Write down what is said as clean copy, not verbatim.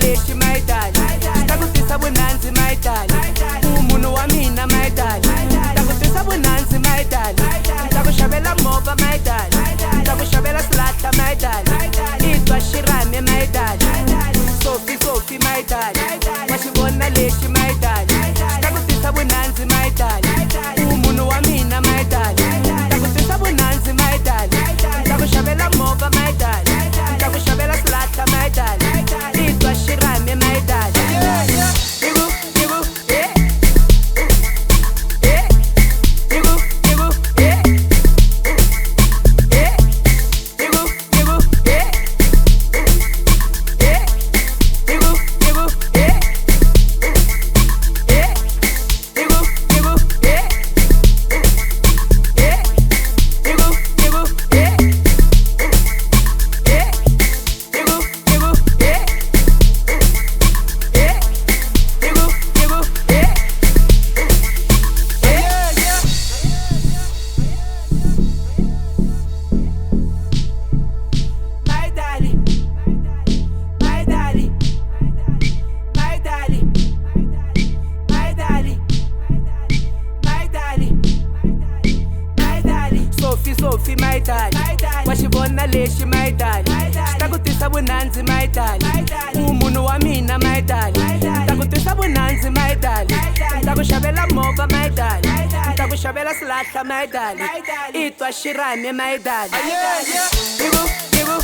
lexi mayidali ta ku tisa vunandzi mayidali munhu wa mina mayidali ta ku tisa vunandzi mayidali ta ku xavela movha mayidali ta ku xavela silahla mayidali itwa xirhami mayidali sofi mayidali wa xi vona lexi mayidali ta ku tisa vunandzi mayidali munhu wa mina mayidali ta ku tisa vunandzi mayidali ta ku xavela movha mayidali ta ku xavela silahla mayidali itwa xirhami mayidali sofi mayidali wa xi vona lexi mayidali ta ku tisa vunandzi mayidali munhu wa mina mayidali ta ku tisa vunandzi mayidali ta ku xavela movha mayidali ta ku xavela silahla mayidali itwa xirhami mayidali